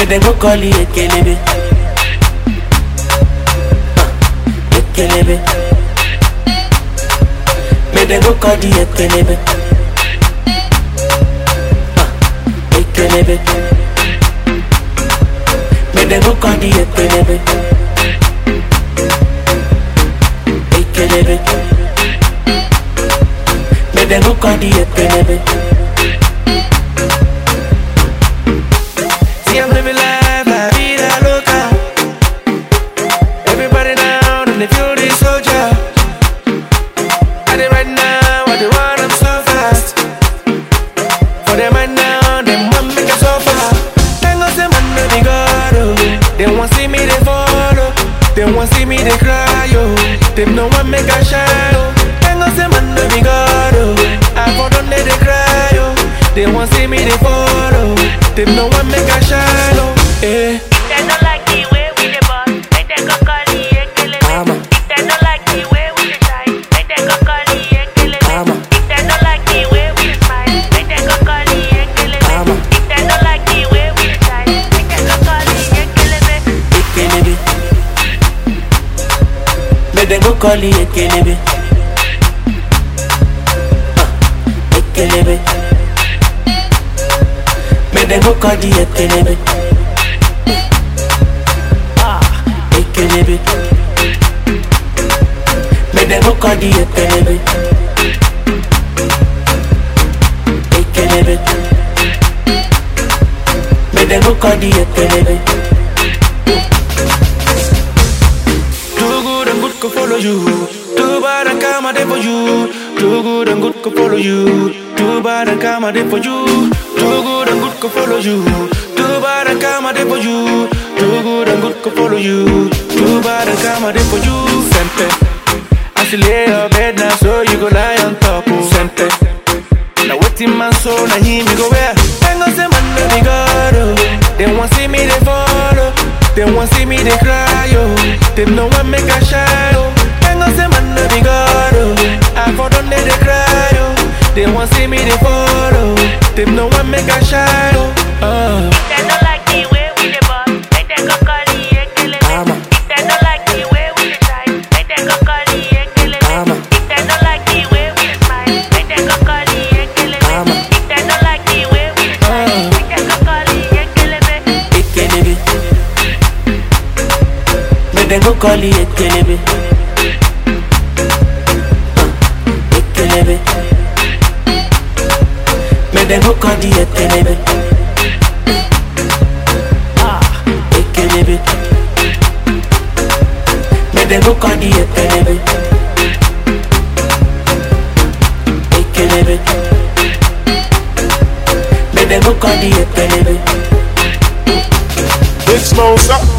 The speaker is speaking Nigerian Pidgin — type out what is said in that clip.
them go call it Ekelebe. Ekelebe. Make them go call it Ekelebe. Ekelebe. Make them go call it Ekelebe. Ekelebe. Make them go call it Ekelebe. See, I'm living life, la vida loca. Everybody down and they feel the soldier. I did right now, I did want them so fast. For them right now, them want me to suffer. They gon' say man no be God, oh. They want see me, they follow. They want see me, they cry, oh. Them no one make a shine, oh. They gon' say man no be God, oh. I for them they cry, oh. They want see me, they follow. Them no one make a shine, oh. Eh. They don't like the way we the boss. Make them go call the Ekelebe. They don't like the way we the shine. Make them go call the Ekelebe. They don't like the way we the smile. Make them go call the Ekelebe. They don't like the way we the shine. Make them go call the Ekelebe. Ekelebe. Make them go call it Ekelebe. Ekelebe. Make them go call the Ekelebe. Ekelebe. Make them go call the Ekelebe. Ekelebe. Make them go call the Ekelebe. Too good and good could follow you. Too bad and karma there for you. Too good and good could follow you. Too bad and karma there for you. Too good and good could follow you. Too bad and karma there for you. Too good and good could follow you. Too bad and karma there for you. Sempe, as you lay your bed now, so you go lie on top. Oh. Sempe, now waiting man so now him me go where? They gon' say man no be God, oh. They want see me they follow. They want see me they cry, oh. Them no one make a shine, oh. They gon' say man no be God, oh. I for them they cry, oh. They want see me they follow. Them no one make a shine, oh. They don't like the way we the boss. Make them go call the Ekelebe. They don't like the way we the shine. Make them go call the Ekelebe. They don't like the way we the smile. Make them go call the Ekelebe. They don't like the way we the shine. Make them go call the Ekelebe. Ekelebe. Make them go call it Ekelebe. Ekelebe. Make them go call the Ekelebe. Ekelebe. Make them go call the Ekelebe. Ekelebe. Make them go call the Ekelebe. Big Smosa.